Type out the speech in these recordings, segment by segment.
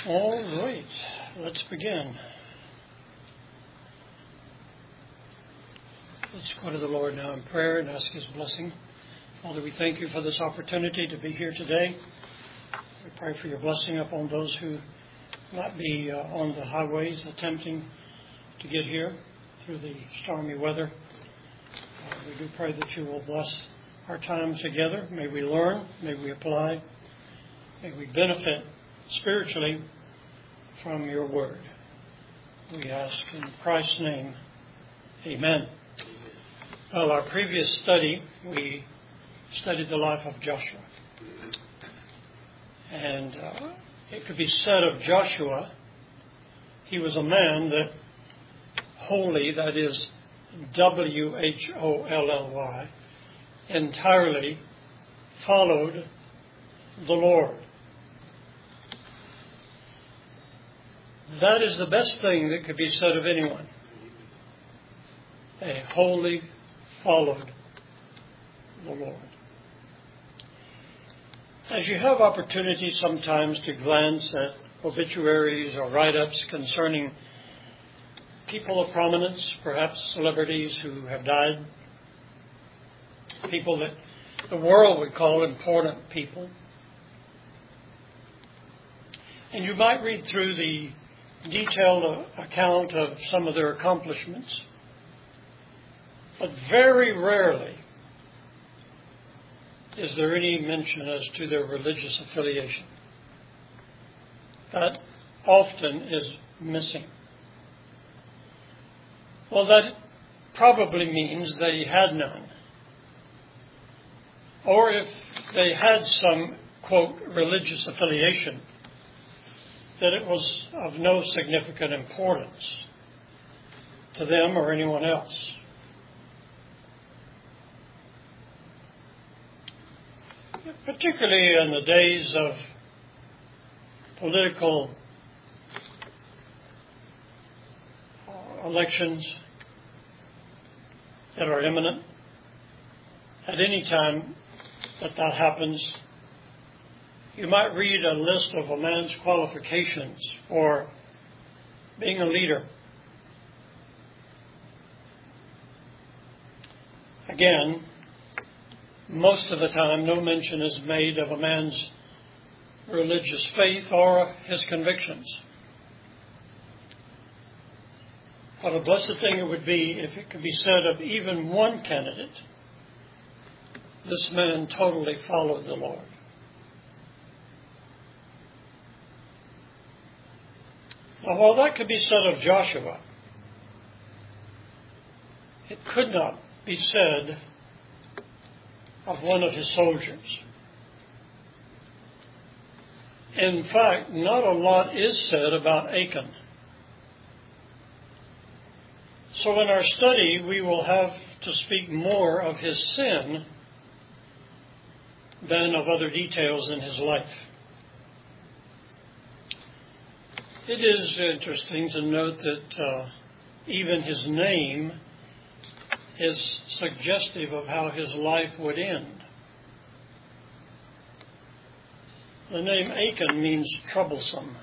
All right, let's begin. Let's go to the Lord now in prayer and ask His blessing. Father, we thank You for this opportunity to be here today. We pray for Your blessing upon those who might be on the highways attempting to get here through the stormy weather. We do pray that You will bless our time together. May we learn, may we apply, may we benefit spiritually from Your word. We ask in Christ's name, amen. Well, our previous study, we studied the life of Joshua. And it could be said of Joshua, he was a man that wholly, that is W-H-O-L-L-Y, entirely followed the Lord. That is the best thing that could be said of anyone. They wholly followed the Lord. As you have opportunity sometimes to glance at obituaries or write-ups concerning people of prominence, perhaps celebrities who have died, people that the world would call important people, and you might read through the detailed account of some of their accomplishments, but very rarely is there any mention as to their religious affiliation. That often is missing. Well, that probably means they had none. Or if they had some, quote, religious affiliation, that it was of no significant importance to them or anyone else. Particularly in the days of political elections that are imminent, at any time that happens, you might read a list of a man's qualifications for being a leader. Again, most of the time, no mention is made of a man's religious faith or his convictions. What a blessed thing it would be if it could be said of even one candidate, this man totally followed the Lord. Now, while that could be said of Joshua, it could not be said of one of his soldiers. In fact, not a lot is said about Achan. So in our study, we will have to speak more of his sin than of other details in his life. It is interesting to note that even his name is suggestive of how his life would end. The name Achan means troublesome.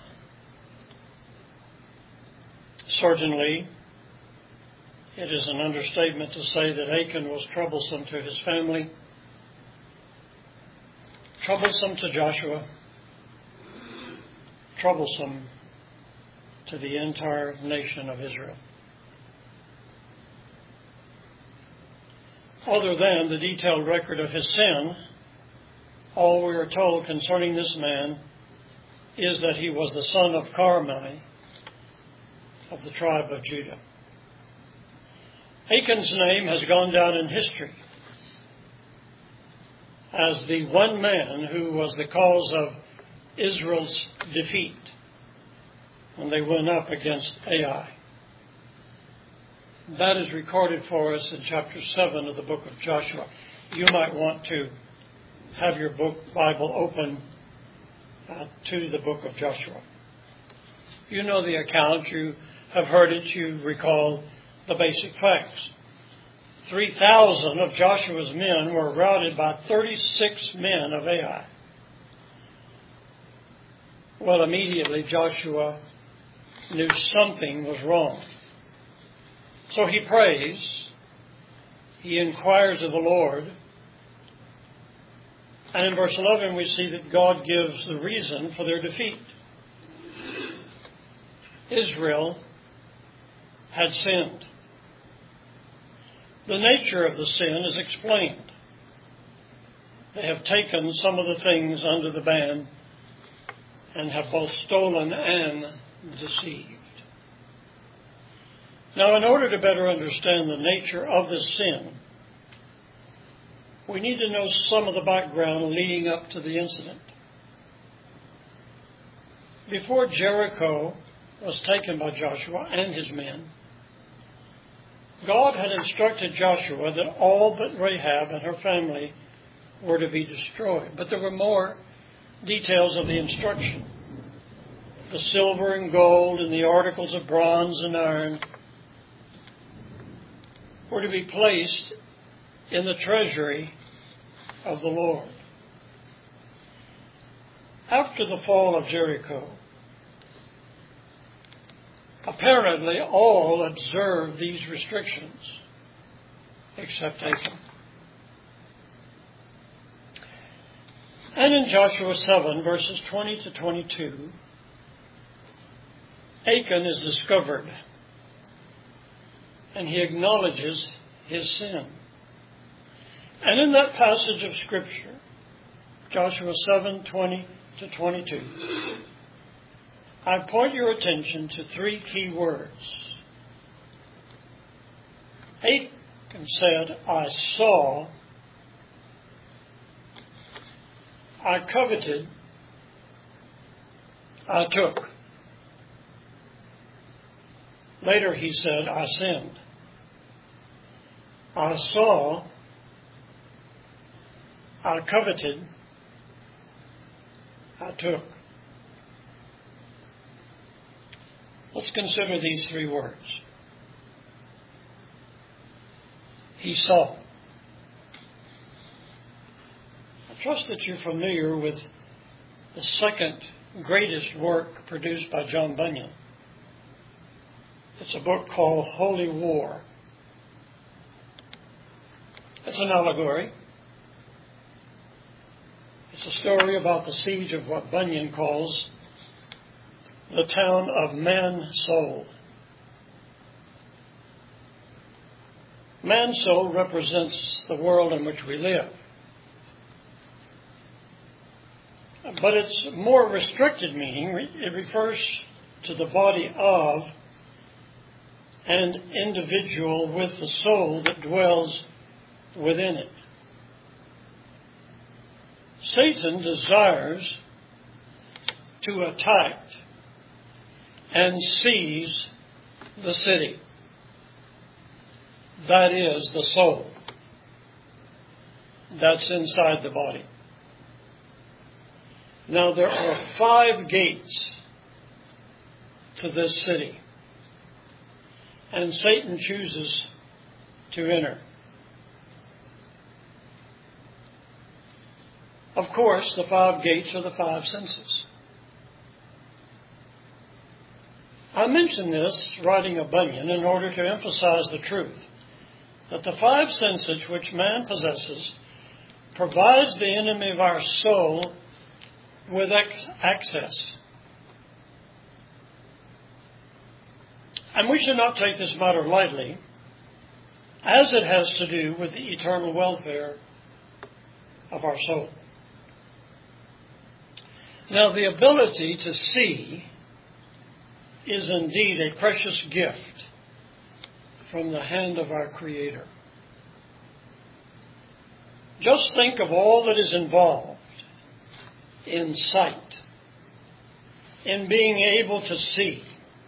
Certainly, it is an understatement to say that Achan was troublesome to his family, troublesome to Joshua, troublesome to the entire nation of Israel. Other than the detailed record of his sin, all we are told concerning this man is that he was the son of Carmi of the tribe of Judah. Achan's name has gone down in history as the one man who was the cause of Israel's defeat when they went up against Ai. That is recorded for us in chapter 7 of the book of Joshua. You might want to have your Bible open to the book of Joshua. You know the account, you have heard it, you recall the basic facts. 3,000 of Joshua's men were routed by 36 men of Ai. Well, immediately Joshua knew something was wrong. So he prays, he inquires of the Lord, and in verse 11 we see that God gives the reason for their defeat. Israel had sinned. The nature of the sin is explained. They have taken some of the things under the ban and have both stolen and deceived. Now, in order to better understand the nature of this sin, we need to know some of the background leading up to the incident. Before Jericho was taken by Joshua and his men, God had instructed Joshua that all but Rahab and her family were to be destroyed. But there were more details of the instruction. The silver and gold and the articles of bronze and iron were to be placed in the treasury of the Lord. After the fall of Jericho, apparently all observed these restrictions except Achan. And in Joshua 7, verses 20 to 22, Achan is discovered, and he acknowledges his sin. And in that passage of Scripture, Joshua 7, 20 to 22, I point your attention to three key words. Achan said, I saw, I coveted, I took. Later he said, I sinned. I saw, I coveted, I took. Let's consider these three words. He saw. I trust that you're familiar with the second greatest work produced by John Bunyan. It's a book called Holy War. It's an allegory. It's a story about the siege of what Bunyan calls the town of Mansoul. Mansoul represents the world in which we live. But its more restricted meaning, it refers to the body of an individual with the soul that dwells within it. Satan desires to attack and seize the city. That is the soul. That's inside the body. Now there are 5 gates to this city, and Satan chooses to enter. Of course, the 5 gates are the 5 senses. I mention this, writing of Bunyan, in order to emphasize the truth that the 5 senses which man possesses provides the enemy of our soul with access. And we should not take this matter lightly, as it has to do with the eternal welfare of our soul. Now, the ability to see is indeed a precious gift from the hand of our Creator. Just think of all that is involved in sight, in being able to see,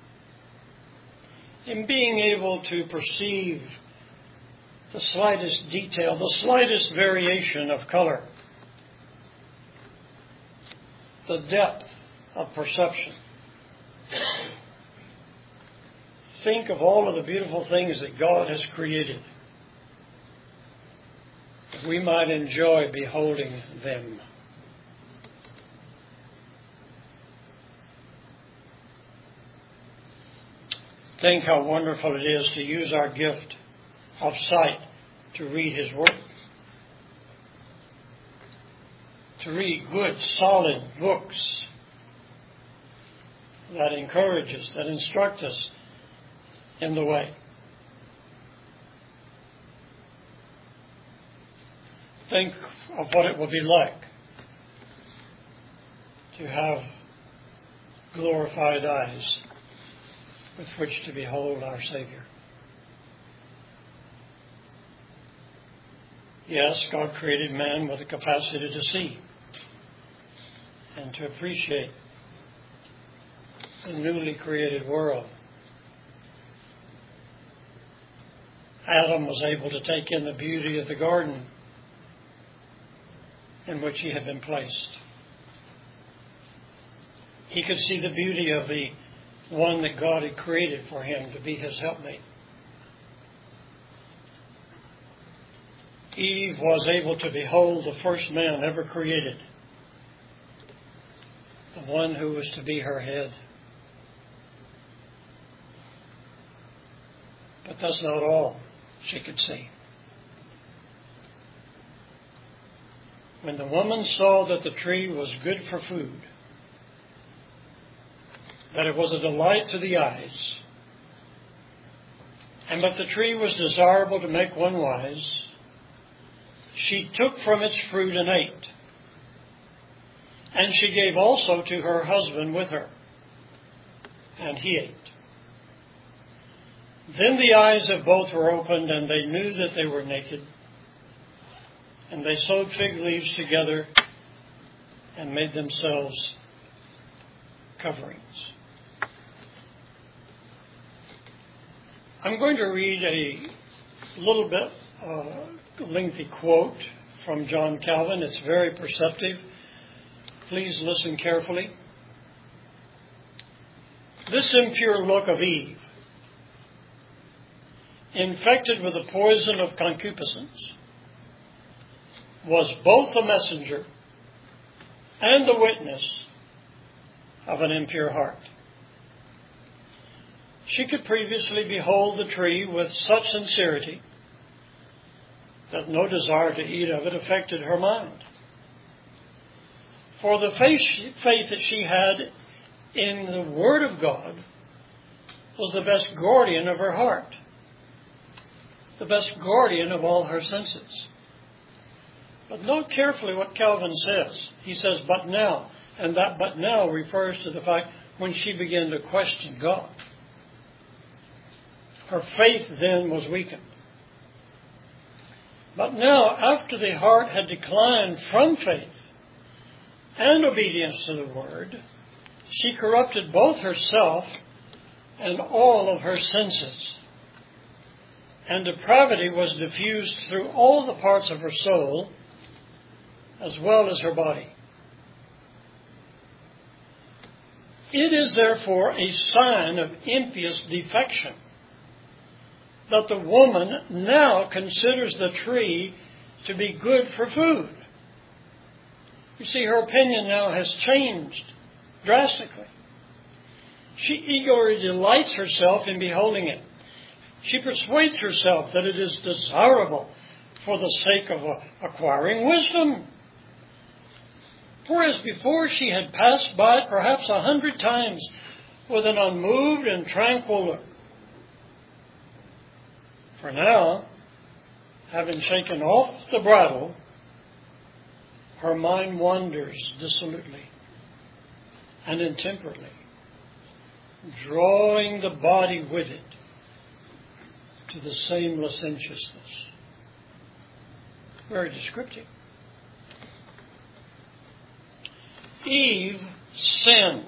in being able to perceive the slightest detail, the slightest variation of color, the depth of perception. Think of all of the beautiful things that God has created, that we might enjoy beholding them. Think how wonderful it is to use our gift of sight to read His Word. To read good, solid books that encourage us, that instruct us in the way. Think of what it will be like to have glorified eyes with which to behold our Savior. Yes, God created man with the capacity to see and to appreciate the newly created world. Adam was able to take in the beauty of the garden in which he had been placed. He could see the beauty of the one that God had created for him to be his helpmate. Eve was able to behold the first man ever created, the one who was to be her head. But that's not all she could see. When the woman saw that the tree was good for food, that it was a delight to the eyes, and that the tree was desirable to make one wise, she took from its fruit and ate. And she gave also to her husband with her, and he ate. Then the eyes of both were opened, and they knew that they were naked. And they sewed fig leaves together and made themselves coverings. I'm going to read a little bit lengthy quote from John Calvin. It's very perceptive. Please listen carefully. This impure look of Eve, infected with the poison of concupiscence, was both the messenger and the witness of an impure heart. She could previously behold the tree with such sincerity that no desire to eat of it affected her mind. For the faith that she had in the Word of God was the best guardian of her heart, the best guardian of all her senses. But note carefully what Calvin says. He says, but now, and that but now refers to the fact when she began to question God. Her faith then was weakened. But now, after the heart had declined from faith and obedience to the Word, she corrupted both herself and all of her senses. And depravity was diffused through all the parts of her soul, as well as her body. It is therefore a sign of impious defection that the woman now considers the tree to be good for food. You see, her opinion now has changed drastically. She eagerly delights herself in beholding it. She persuades herself that it is desirable for the sake of acquiring wisdom. Whereas before she had passed by it perhaps 100 times with an unmoved and tranquil look. For now, having shaken off the bridle, her mind wanders dissolutely and intemperately, drawing the body with it to the same licentiousness. Very descriptive. Eve sinned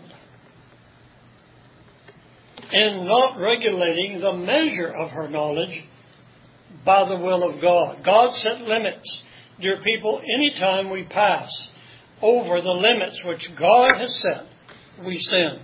in not regulating the measure of her knowledge by the will of God. God set limits. Dear people, anytime we pass over the limits which God has set, we sin.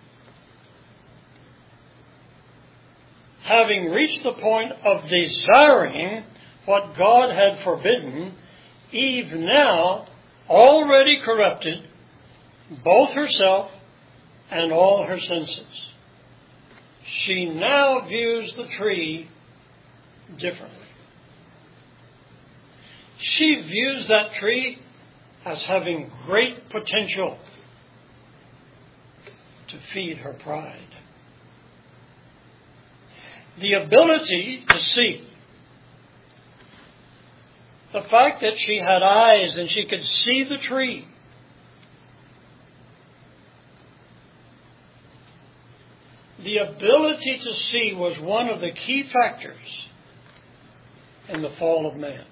Having reached the point of desiring what God had forbidden, Eve now, already corrupted both herself and all her senses. she now views the tree differently. She views that tree as having great potential to feed her pride. The ability to see. The fact that she had eyes and she could see the tree. The ability to see was one of the key factors in the fall of man.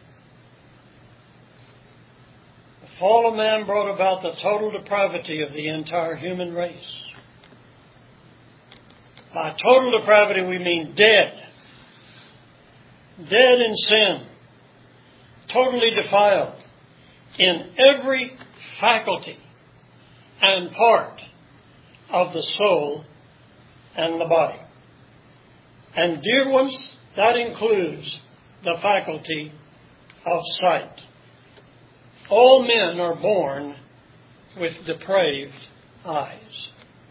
The fall of man brought about the total depravity of the entire human race. By total depravity we mean dead. Dead in sin. Totally defiled in every faculty and part of the soul and the body. And dear ones, that includes the faculty of sight. All men are born with depraved eyes.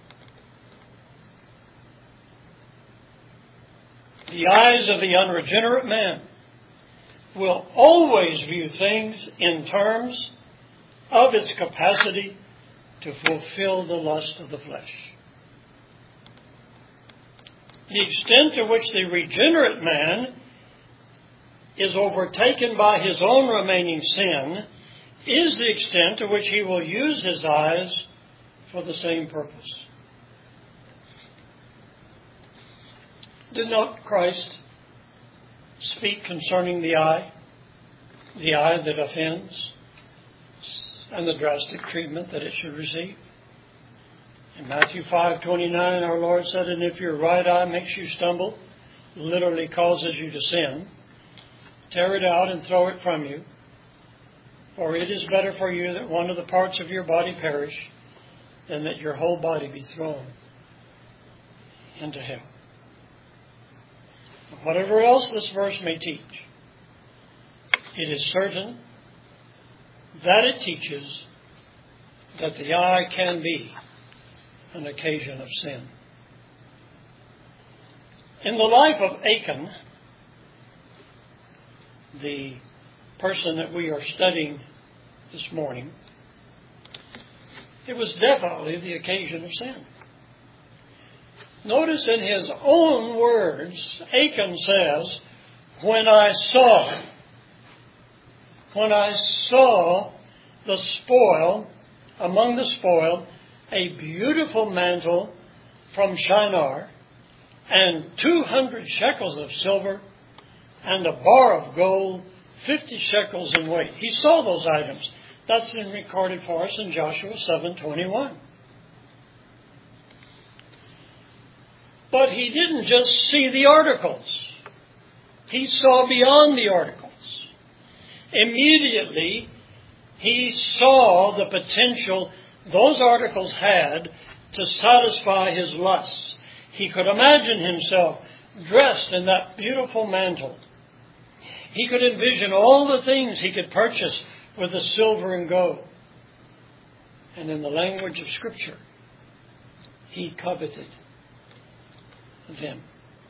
The eyes of the unregenerate man will always view things in terms of its capacity to fulfill the lust of the flesh. The extent to which the regenerate man is overtaken by his own remaining sin is the extent to which he will use his eyes for the same purpose. Did not Christ speak concerning the eye that offends, and the drastic treatment that it should receive? In Matthew 5:29, our Lord said, "And if your right eye makes you stumble, literally causes you to sin, tear it out and throw it from you. For it is better for you that one of the parts of your body perish than that your whole body be thrown into hell." Whatever else this verse may teach, it is certain that it teaches that the eye can be an occasion of sin. In the life of Achan, the person that we are studying this morning, it was definitely the occasion of sin. Notice in his own words, Achan says, when I saw the spoil, among the spoil, a beautiful mantle from Shinar, and 200 shekels of silver, and a bar of gold, 50 shekels in weight. He saw those items. That's been recorded for us in Joshua 7:21. But he didn't just see the articles. He saw beyond the articles. Immediately, he saw the potential those articles had to satisfy his lusts. He could imagine himself dressed in that beautiful mantle. He could envision all the things he could purchase with the silver and gold. And in the language of Scripture, he coveted them.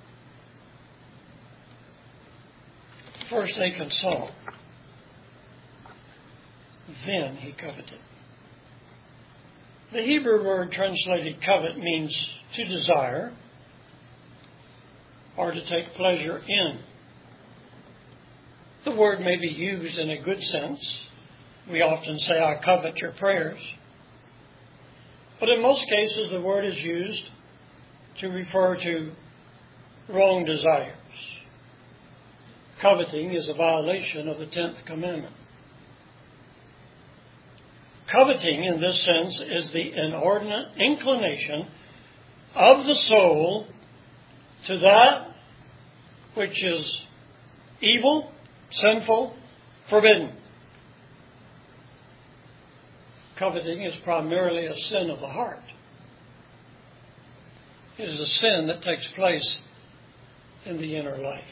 First Achan saw, then he coveted. The Hebrew word translated covet means to desire or to take pleasure in. The word may be used in a good sense. We often say, I covet your prayers. But in most cases, the word is used to refer to wrong desires. Coveting is a violation of the 10th commandment. Coveting, in this sense, is the inordinate inclination of the soul to that which is evil, sinful, forbidden. Coveting is primarily a sin of the heart. It is a sin that takes place in the inner life.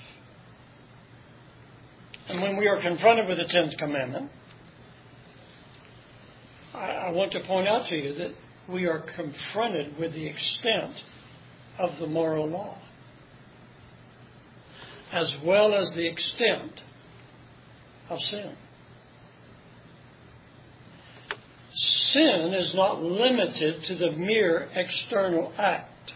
And when we are confronted with the 10th commandment, I want to point out to you that we are confronted with the extent of the moral law, as well as the extent of sin. Sin is not limited to the mere external act.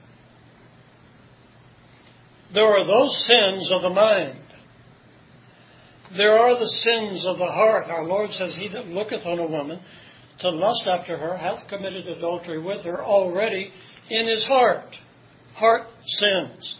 There are those sins of the mind. There are the sins of the heart. Our Lord says, he that looketh on a woman to lust after her hath committed adultery with her already in his heart. Heart sins.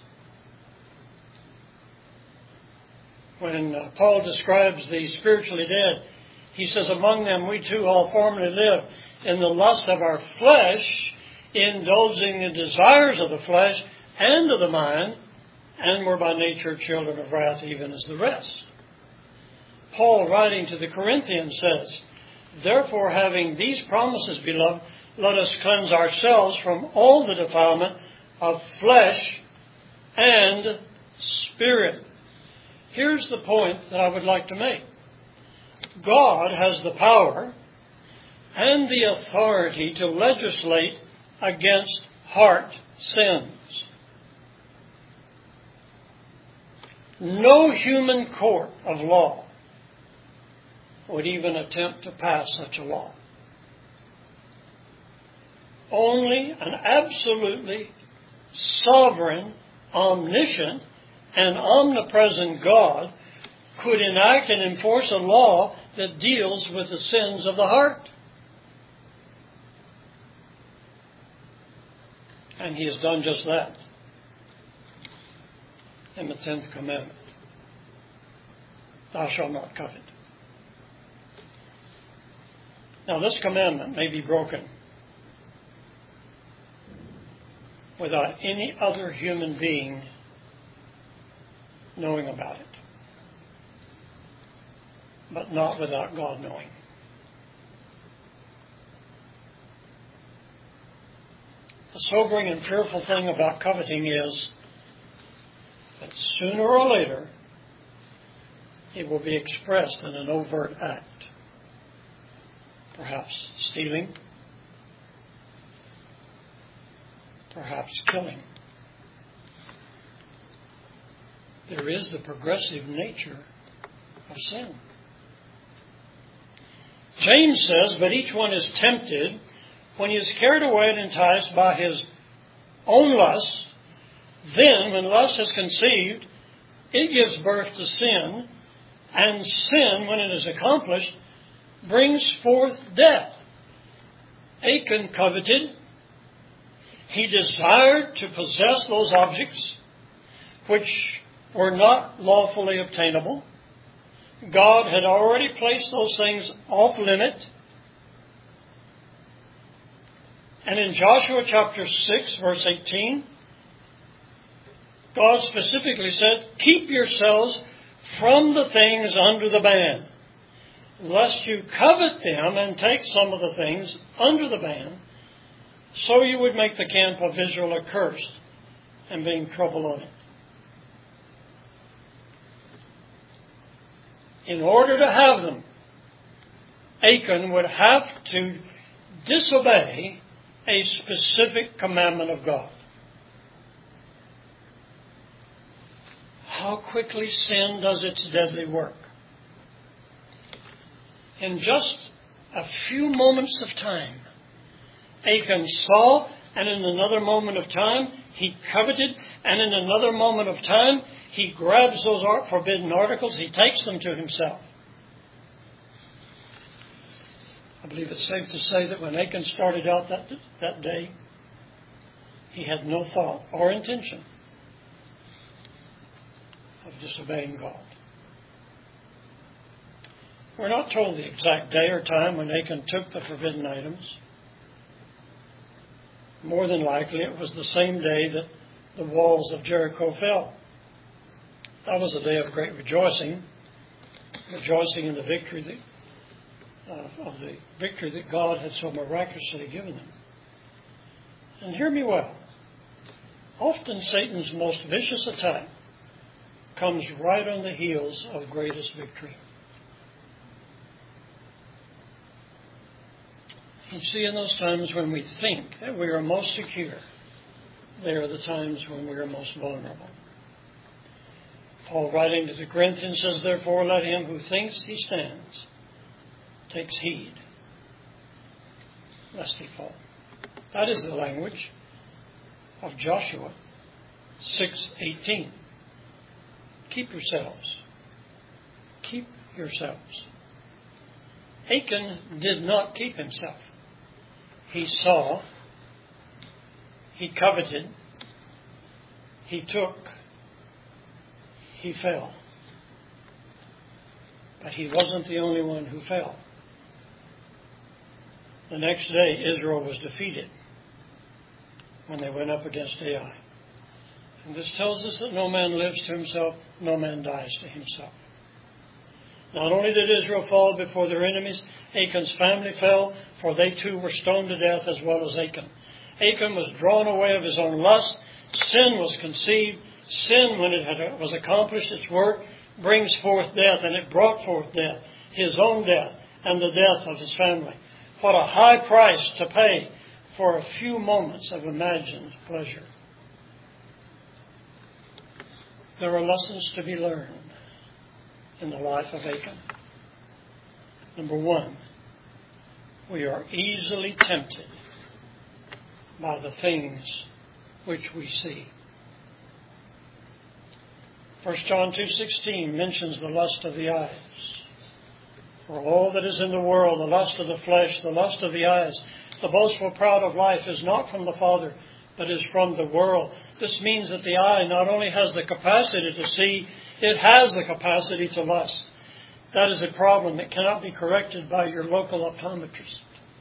When Paul describes the spiritually dead, he says, among them we too all formerly lived in the lust of our flesh, indulging the desires of the flesh and of the mind, and were by nature children of wrath, even as the rest. Paul, writing to the Corinthians, says, therefore, having these promises, beloved, let us cleanse ourselves from all the defilement of flesh and spirit. Here's the point that I would like to make. God has the power and the authority to legislate against heart sins. No human court of law would even attempt to pass such a law. Only an absolutely sovereign, omniscient, and omnipresent God could enact and enforce a law that deals with the sins of the heart. And he has done just that in the 10th commandment. Thou shalt not covet. Now, this commandment may be broken without any other human being knowing about it, but not without God knowing. The sobering and fearful thing about coveting is that sooner or later it will be expressed in an overt act. Perhaps stealing, perhaps killing. There is the progressive nature of sin. James says, but each one is tempted when he is carried away and enticed by his own lust. Then, when lust is conceived, it gives birth to sin, and sin, when it is accomplished, brings forth death. Achan coveted. He desired to possess those objects which were not lawfully obtainable. God had already placed those things off limit. And in Joshua chapter 6, verse 18, God specifically said, keep yourselves from the things under the ban, lest you covet them and take some of the things under the ban, so you would make the camp of Israel accursed and bring trouble on it. In order to have them, Achan would have to disobey a specific commandment of God. How quickly sin does its deadly work. In just a few moments of time, Achan saw, and in another moment of time, he coveted, and in another moment of time, he grabs those forbidden articles, he takes them to himself. I believe it's safe to say that when Achan started out that day, he had no thought or intention of disobeying God. We're not told the exact day or time when Achan took the forbidden items. More than likely, it was the same day that the walls of Jericho fell. That was a day of great rejoicing, rejoicing in the victory that God had so miraculously given them. And hear me well. Often Satan's most vicious attack comes right on the heels of greatest victory. You see, in those times when we think that we are most secure, they are the times when we are most vulnerable. Paul, writing to the Corinthians, says, therefore, let him who thinks he stands takes heed, lest he fall. That is the language of Joshua 6:18. Keep yourselves. Keep yourselves. Achan did not keep himself. He saw, he coveted, he took, he fell. But he wasn't the only one who fell. The next day, Israel was defeated when they went up against Ai. And this tells us that no man lives to himself, no man dies to himself. Not only did Israel fall before their enemies, Achan's family fell, for they too were stoned to death as well as Achan. Achan was drawn away of his own lust. Sin was conceived. Sin, when it was accomplished its work, brings forth death, and it brought forth death, his own death, and the death of his family. What a high price to pay for a few moments of imagined pleasure. There are lessons to be learned in the life of Achan. Number one, we are easily tempted by the things which we see. 1 John 2:16 mentions the lust of the eyes. For all that is in the world, the lust of the flesh, the lust of the eyes, the boastful pride of life is not from the Father, but is from the world. This means that the eye not only has the capacity to see, it has the capacity to lust. That is a problem that cannot be corrected by your local optometrist.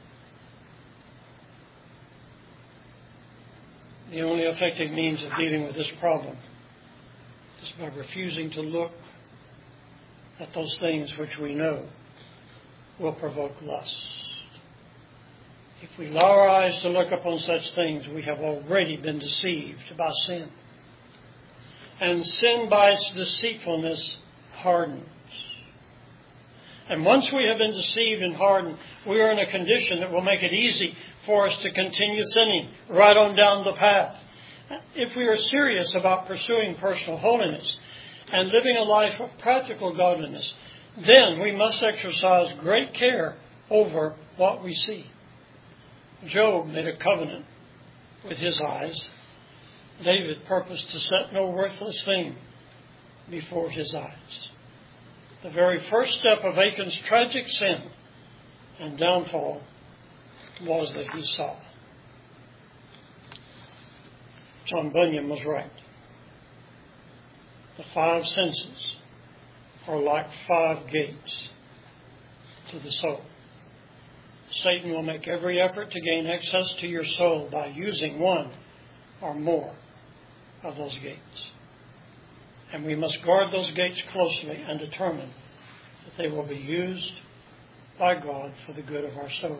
The only effective means of dealing with this problem is by refusing to look at those things which we know will provoke lust. If we allow our eyes to look upon such things, we have already been deceived by sin. And sin by its deceitfulness hardens. And once we have been deceived and hardened, we are in a condition that will make it easy for us to continue sinning right on down the path. If we are serious about pursuing personal holiness and living a life of practical godliness, then we must exercise great care over what we see. Job made a covenant with his eyes. David purposed to set no worthless thing before his eyes. The very first step of Achan's tragic sin and downfall was that he saw. John Bunyan was right. The five senses are like five gates to the soul. Satan will make every effort to gain access to your soul by using one or more of those gates. And we must guard those gates closely and determine that they will be used by God for the good of our soul.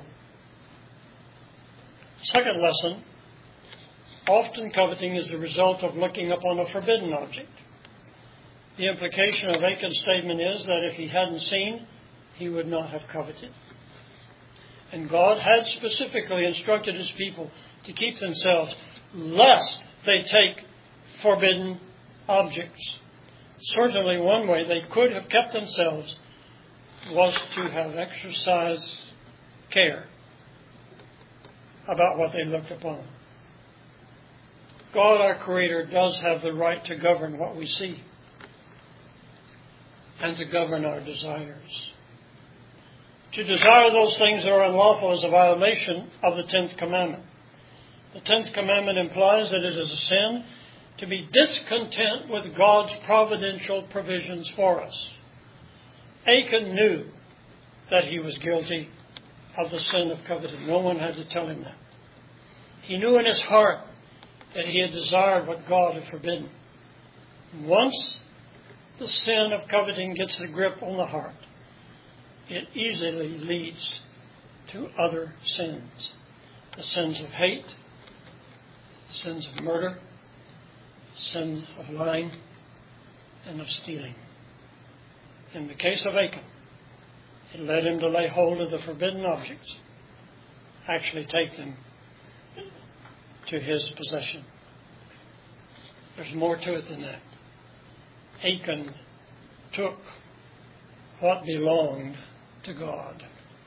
Second lesson, often coveting is the result of looking upon a forbidden object. The implication of Achan's statement is that if he hadn't seen, he would not have coveted. And God had specifically instructed his people to keep themselves lest they take forbidden objects. Certainly one way they could have kept themselves was to have exercised care about what they looked upon. God, our Creator, does have the right to govern what we see and to govern our desires. To desire those things that are unlawful is a violation of the 10th commandment. The 10th commandment implies that it is a sin to be discontent with God's providential provisions for us. Achan knew that he was guilty of the sin of coveting. No one had to tell him that. He knew in his heart that he had desired what God had forbidden. Once the sin of coveting gets the grip on the heart, it easily leads to other sins. The sins of hate, the sins of murder, the sins of lying, and of stealing. In the case of Achan, it led him to lay hold of the forbidden objects, actually take them to his possession. There's more to it than that. Achan took what belonged to God.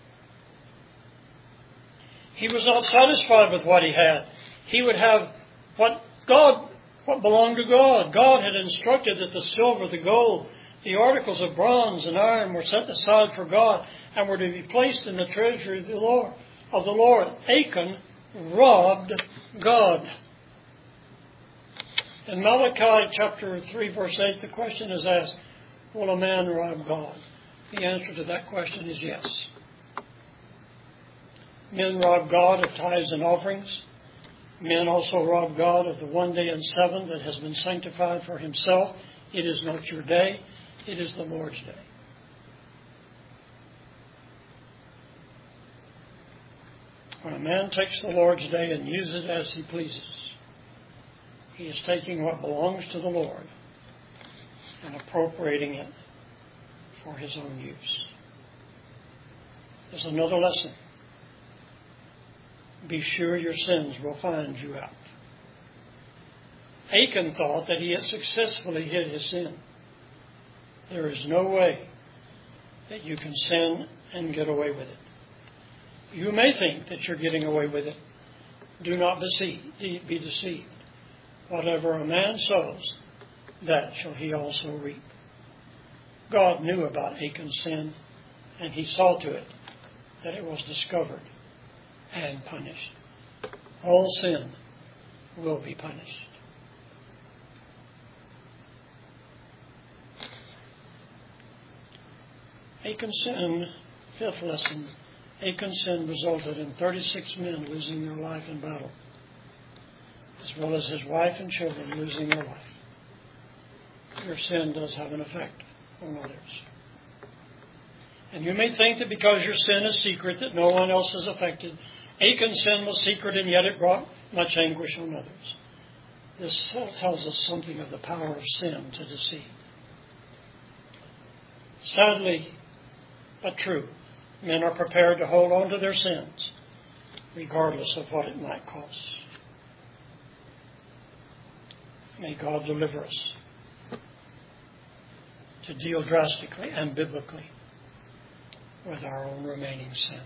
He was not satisfied with what he had. He would have what belonged to God. God had instructed that the silver, the gold, the articles of bronze and iron were set aside for God and were to be placed in the treasury of the Lord. Achan robbed God. In Malachi chapter 3, verse 8, the question is asked, will a man rob God? The answer to that question is yes. Men rob God of tithes and offerings. Men also rob God of the one day in seven that has been sanctified for himself. It is not your day. It is the Lord's day. When a man takes the Lord's day and uses it as he pleases, he is taking what belongs to the Lord and appropriating it for his own use. There's another lesson. Be sure your sins will find you out. Achan thought that he had successfully hid his sin. There is no way that you can sin and get away with it. You may think that you're getting away with it. Do not be deceived. Whatever a man sows, that shall he also reap. God knew about Achan's sin, and he saw to it that it was discovered and punished. All sin will be punished. Achan's sin, fifth lesson, Achan's sin resulted in 36 men losing their life in battle, as well as his wife and children losing their life. Your sin does have an effect on others. And you may think that because your sin is secret that no one else is affected. Achan's sin was secret, and yet it brought much anguish on others. This tells us something of the power of sin to deceive. Sadly, but true, men are prepared to hold on to their sins, regardless of what it might cost. May God deliver us to deal drastically and biblically with our own remaining sin.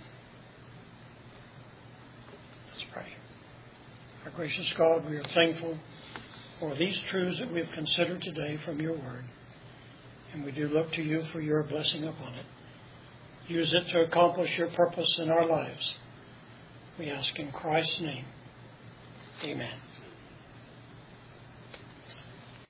Let's pray. Our gracious God, we are thankful for these truths that we have considered today from your word. And we do look to you for your blessing upon it. Use it to accomplish your purpose in our lives. We ask in Christ's name. Amen.